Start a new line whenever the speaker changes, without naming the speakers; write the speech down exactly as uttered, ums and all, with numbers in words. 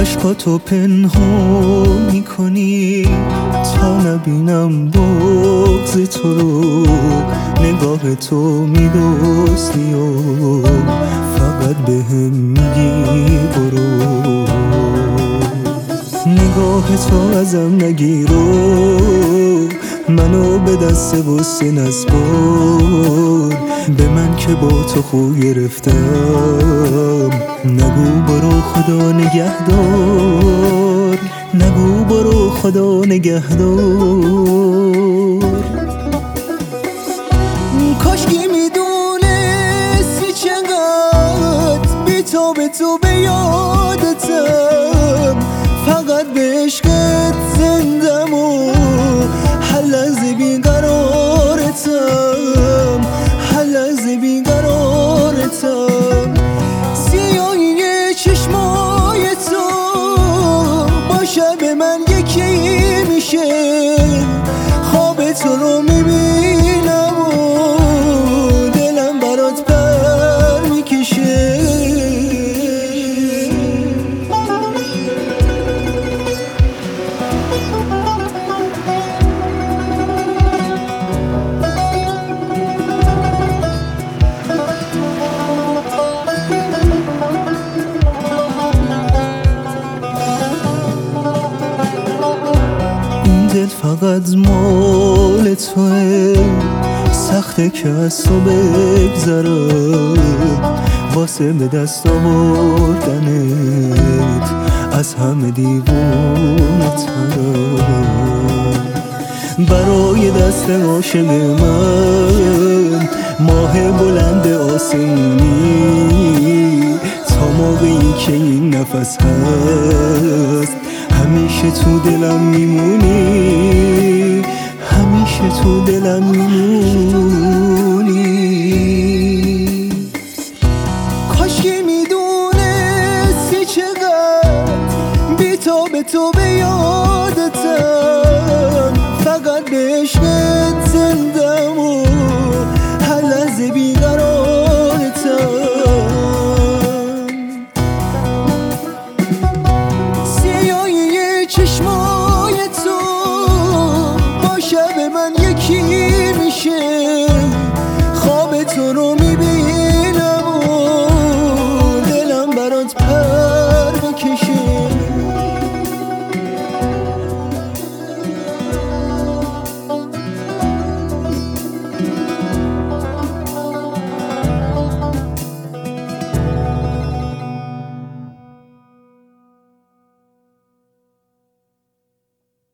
عشقاتو پنهان میکنی تا نبینم بغض تو رو، نگاه تو میدوستی و فقط بهم میگی برو. نگاه تو ازم نگیرو، منو به دست بوسه نسپار، به من که با تو خو گرفتم. نگو برو خدا نگهدار، نگو برو خدا نگهدار. کاشکی میدونستی چقدر بی تو به تو به یادتم، فقط به عشقت زندم و هر لحظه بیقرارتم، هر لحظه بیقرارتم. سیاهی چشمای تو با شب من یکی میشه، خواب تو رو میبینم و دلم برات پر میکشه. دل فقط مال توه، سخته که از تو بگذره، واسه به دست آوردنت از همه دیوونه تره. برای دست عاشق من ماه بلند آسمونی، تا موقعی که این نفس هست همیشه تو دلم میمونی، همیشه تو دلم میمونی. کاشکی میدونستی چقدر بی تو به تو به یادتم، فقط به عشقت زندم و هر لحظه بیقرارتم. چشمای تو با شب من یکی میشه،